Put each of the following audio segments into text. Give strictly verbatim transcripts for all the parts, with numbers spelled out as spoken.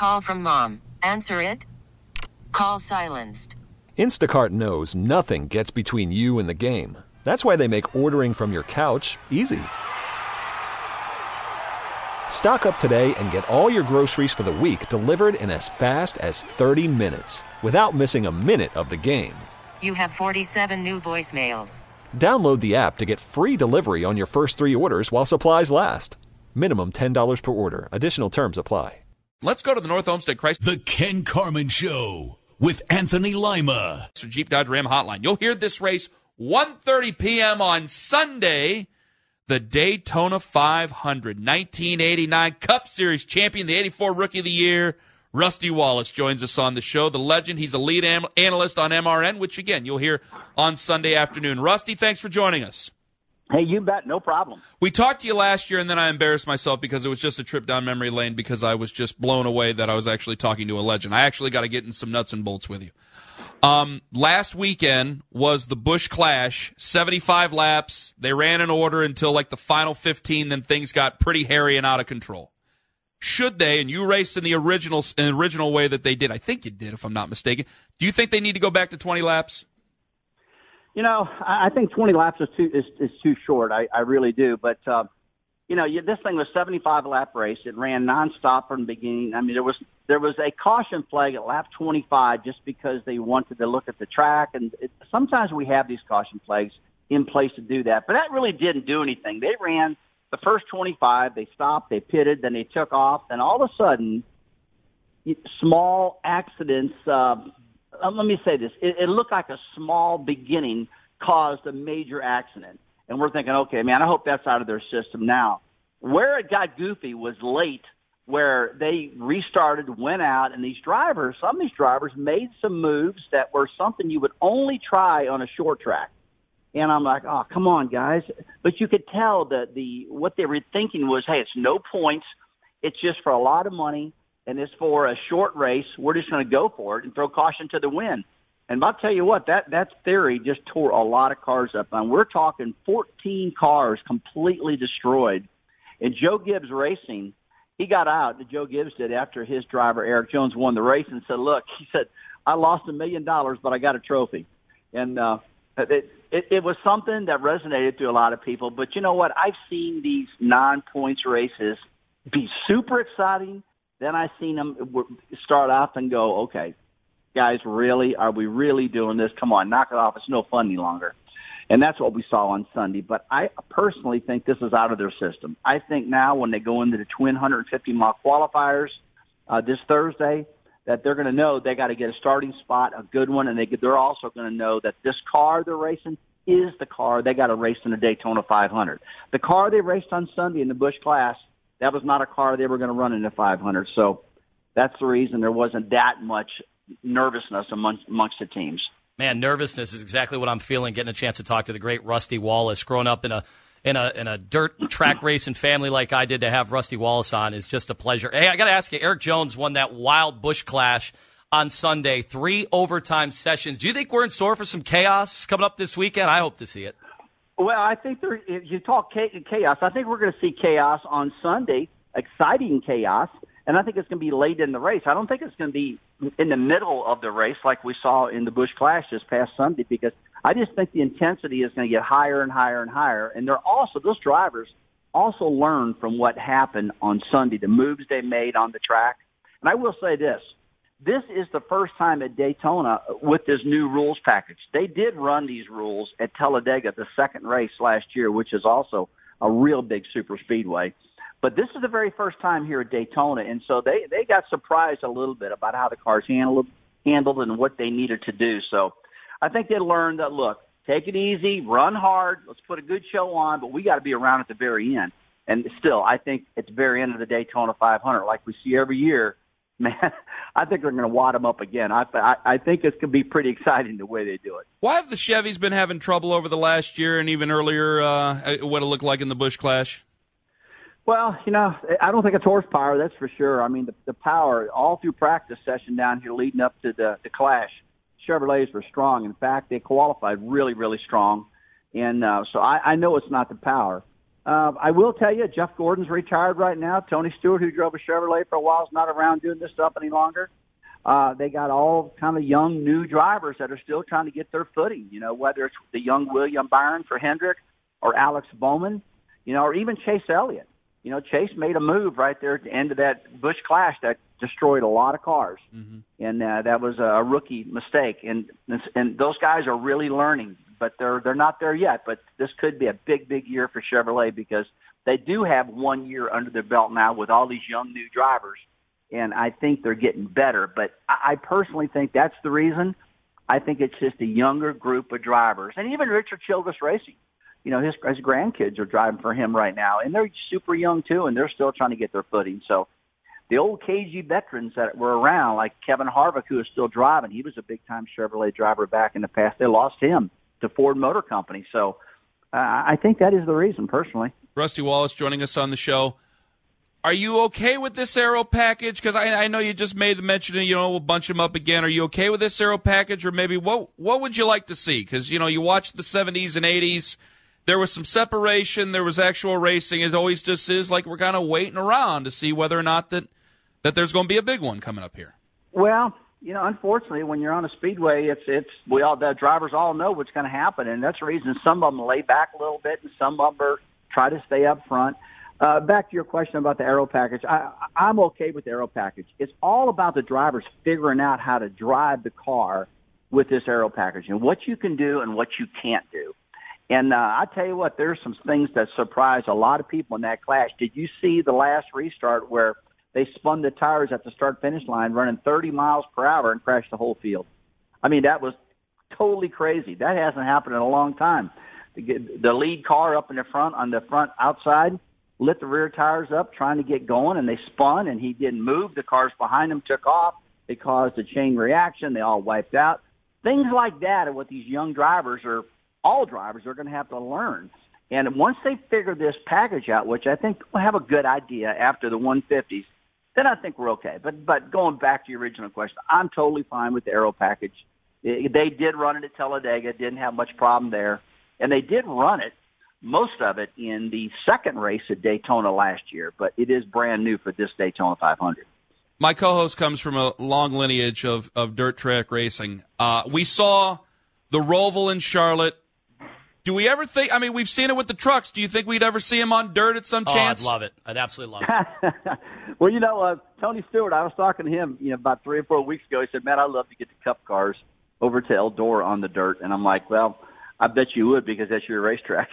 Call from mom. Answer it. Call silenced. Instacart knows nothing gets between you and the game. That's why they make ordering from your couch easy. Stock up today and get all your groceries for the week delivered in as fast as thirty minutes without missing a minute of the game. You have forty-seven new voicemails. Download the app to get free delivery on your first three orders while supplies last. Minimum ten dollars per order. Additional terms apply. Let's go to the North Olmsted Chrysler. The Ken Carman Show with Anthony Lima. Jeep Dodge Ram Hotline. You'll hear this race one thirty p.m. on Sunday. The Daytona five hundred, nineteen eighty-nine Cup Series champion, the eighty-four Rookie of the Year, Rusty Wallace joins us on the show. The legend, he's a lead am- analyst on M R N, which, again, you'll hear on Sunday afternoon. Rusty, thanks for joining us. Hey, you bet. No problem. We talked to you last year, and then I embarrassed myself because it was just a trip down memory lane because I was just blown away that I was actually talking to a legend. I actually got to get in some nuts and bolts with you. Um, last weekend was the Busch Clash, seventy-five laps. They ran in order until like the final fifteen, then things got pretty hairy and out of control. Should they, and you raced in the original, in the original way that they did, I think you did if I'm not mistaken, do you think they need to go back to twenty laps? You know, I think twenty laps is too is, is too short. I, I really do. But, uh, you know, you, this thing was seventy-five lap race. It ran nonstop from the beginning. I mean, there was there was a caution flag at lap twenty-five just because they wanted to look at the track. And it, sometimes we have these caution flags in place to do that. But that really didn't do anything. They ran the first twenty-five. They stopped. They pitted. Then they took off. And all of a sudden, small accidents uh, – Um, let me say this. It, it looked like a small beginning caused a major accident. And we're thinking, okay, man, I hope that's out of their system now. Where it got goofy was late, where they restarted, went out, and these drivers, some of these drivers made some moves that were something you would only try on a short track. And I'm like, oh, come on, guys. But you could tell that the what they were thinking was, hey, it's no points. It's just for a lot of money. And it's for a short race. We're just going to go for it and throw caution to the wind. And I'll tell you what, that, that theory just tore a lot of cars up. And we're talking fourteen cars completely destroyed. And Joe Gibbs Racing, he got out, Joe Gibbs did, after his driver, Eric Jones, won the race and said, look, he said, I lost a million dollars, but I got a trophy. And uh, it, it, it was something that resonated to a lot of people. But you know what? I've seen these non-points races be super exciting. Then I seen them start off and go, okay, guys, really? Are we really doing this? Come on, knock it off. It's no fun any longer. And that's what we saw on Sunday. But I personally think this is out of their system. I think now when they go into the twin one hundred fifty mile qualifiers uh, this Thursday, that they're going to know they got to get a starting spot, a good one, and they, they're also going to know that this car they're racing is the car they got to race in the Daytona five hundred. The car they raced on Sunday in the Busch Clash, that was not a car they were going to run in the five hundred. So that's the reason there wasn't that much nervousness amongst, amongst the teams. Man, nervousness is exactly what I'm feeling, getting a chance to talk to the great Rusty Wallace. Growing up in a in a in a dirt track racing family like I did, to have Rusty Wallace on is just a pleasure. Hey, I got to ask you, Eric Jones won that wild Busch Clash on Sunday, three overtime sessions. Do you think we're in store for some chaos coming up this weekend? I hope to see it. Well, I think there, if you talk chaos, I think we're going to see chaos on Sunday, exciting chaos, and I think it's going to be late in the race. I don't think it's going to be in the middle of the race like we saw in the Busch Clash this past Sunday, because I just think the intensity is going to get higher and higher and higher. And they're also, those drivers also learn from what happened on Sunday, the moves they made on the track. And I will say this. This is the first time at Daytona with this new rules package. They did run these rules at Talladega, the second race last year, which is also a real big super speedway. But this is the very first time here at Daytona, and so they, they got surprised a little bit about how the cars handled, handled and what they needed to do. So I think they learned that, look, take it easy, run hard, let's put a good show on, but we got to be around at the very end. And still, I think at the very end of the Daytona five hundred, like we see every year, man, I think they're going to wad them up again. I, I, I think it's going to be pretty exciting the way they do it. Why have the Chevys been having trouble over the last year and even earlier, uh, what it looked like in the Busch Clash? Well, you know, I don't think it's horsepower, that's for sure. I mean, the, the power, all through practice session down here leading up to the, the Clash, Chevrolets were strong. In fact, they qualified really, really strong. And uh, so I, I know it's not the power. Uh, I will tell you, Jeff Gordon's retired right now. Tony Stewart, who drove a Chevrolet for a while, is not around doing this stuff any longer. Uh, they got all kind of young, new drivers that are still trying to get their footing, you know, whether it's the young William Byron for Hendrick or Alex Bowman, you know, or even Chase Elliott. You know, Chase made a move right there at the end of that Busch Clash that destroyed a lot of cars. Mm-hmm. And uh, that was a rookie mistake. And and those guys are really learning, but they're they're not there yet. But this could be a big, big year for Chevrolet because they do have one year under their belt now with all these young new drivers. And I think they're getting better. But I personally think that's the reason. I think it's just a younger group of drivers. And even Richard Childress Racing. You know, his, his grandkids are driving for him right now, and they're super young, too, and they're still trying to get their footing. So the old K G veterans that were around, like Kevin Harvick, who is still driving, he was a big-time Chevrolet driver back in the past. They lost him to Ford Motor Company. So uh, I think that is the reason, personally. Rusty Wallace joining us on the show. Are you okay with this aero package? Because I, I know you just made the mention, you know, we'll bunch them up again. Are you okay with this aero package, or maybe what what would you like to see? Because, you know, you watched the seventies and eighties. There was some separation. There was actual racing. It always just is like we're kind of waiting around to see whether or not that, that there's going to be a big one coming up here. Well, you know, unfortunately, when you're on a speedway, it's it's we all the drivers all know what's going to happen, and that's the reason some of them lay back a little bit and some of them are, try to stay up front. Uh, back to your question about the aero package, I, I'm okay with the aero package. It's all about the drivers figuring out how to drive the car with this aero package and what you can do and what you can't do. And uh, I tell you what, there's some things that surprised a lot of people in that clash. Did you see the last restart where they spun the tires at the start-finish line running thirty miles per hour and crashed the whole field? I mean, that was totally crazy. That hasn't happened in a long time. The, the lead car up in the front, on the front outside, lit the rear tires up trying to get going, and they spun, and he didn't move. The cars behind him took off. They caused a chain reaction. They all wiped out. Things like that are what these young drivers are – all drivers are going to have to learn. And once they figure this package out, which I think we'll have a good idea after the one fifties, then I think we're okay. But but going back to your original question, I'm totally fine with the aero package. They did run it at Talladega, didn't have much problem there. And they did run it, most of it, in the second race at Daytona last year. But it is brand new for this Daytona five hundred. My co-host comes from a long lineage of, of dirt track racing. Uh, we saw the Roval in Charlotte. Do we ever think, I mean, we've seen it with the trucks. Do you think we'd ever see him on dirt at some oh, chance? I'd love it. I'd absolutely love it. Well, you know, uh, Tony Stewart, I was talking to him, you know, about three or four weeks ago. He said, man, I'd love to get the Cup cars over to Eldora on the dirt. And I'm like, well, I bet you would because that's your racetrack.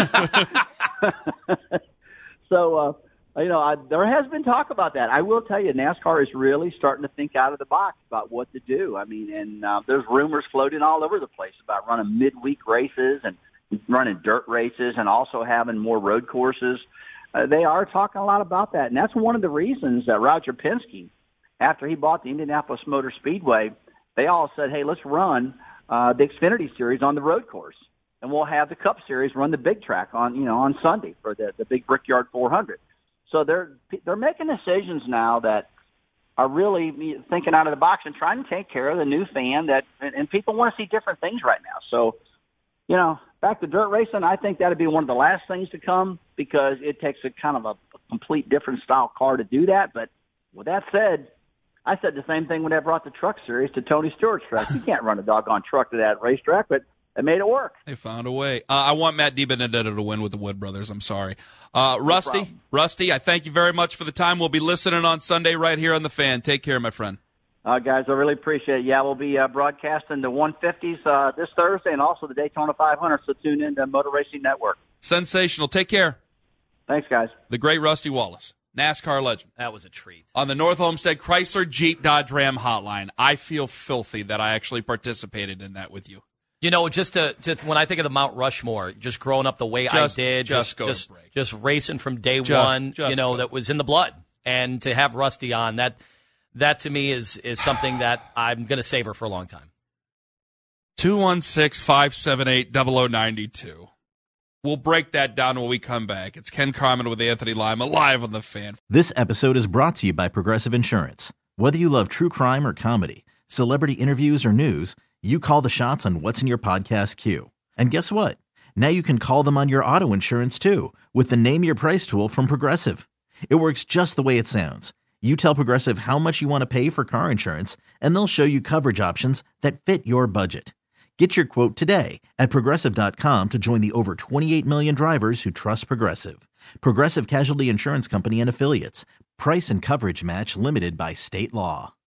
So, uh, you know, I, there has been talk about that. I will tell you, NASCAR is really starting to think out of the box about what to do. I mean, and uh, there's rumors floating all over the place about running midweek races and running dirt races and also having more road courses. Uh, they are talking a lot about that. And that's one of the reasons that Roger Penske, after he bought the Indianapolis Motor Speedway, they all said, hey, let's run uh, the Xfinity Series on the road course. And we'll have the Cup Series run the big track on, you know, on Sunday for the, the big Brickyard four hundred. So they're, they're making decisions now that are really thinking out of the box and trying to take care of the new fan that, and, and people want to see different things right now. So, you know, back to dirt racing, I think that would be one of the last things to come because it takes a kind of a, a complete different style car to do that. But with that said, I said the same thing when I brought the truck series to Tony Stewart's track. You can't run a doggone truck to that racetrack, but they made it work. They found a way. Uh, I want Matt DiBenedetto to win with the Wood Brothers. I'm sorry. Uh, Rusty, no Rusty, I thank you very much for the time. We'll be listening on Sunday right here on The Fan. Take care, my friend. Uh, guys, I really appreciate it. Yeah, we'll be uh, broadcasting the one fifties uh, this Thursday and also the Daytona five hundred, so tune in to Motor Racing Network. Sensational. Take care. Thanks, guys. The great Rusty Wallace, NASCAR legend. That was a treat. On the North Homestead Chrysler Jeep Dodge Ram hotline. I feel filthy that I actually participated in that with you. You know, just to, to when I think of the Mount Rushmore, just growing up the way just, I did, just just go just, to break. just racing from day just, one, just you know, go. that was in the blood. And to have Rusty on, that that to me is is something that I'm going to savor for a long time. two one six, five seven eight, zero zero nine two. We'll break that down when we come back. It's Ken Carman with Anthony Lima, live on The Fan. This episode is brought to you by Progressive Insurance. Whether you love true crime or comedy, celebrity interviews or news, you call the shots on what's in your podcast queue. And guess what? Now you can call them on your auto insurance too with the Name Your Price tool from Progressive. It works just the way it sounds. You tell Progressive how much you want to pay for car insurance, and they'll show you coverage options that fit your budget. Get your quote today at Progressive dot com to join the over twenty-eight million drivers who trust Progressive. Progressive Casualty Insurance Company and Affiliates. Price and coverage match limited by state law.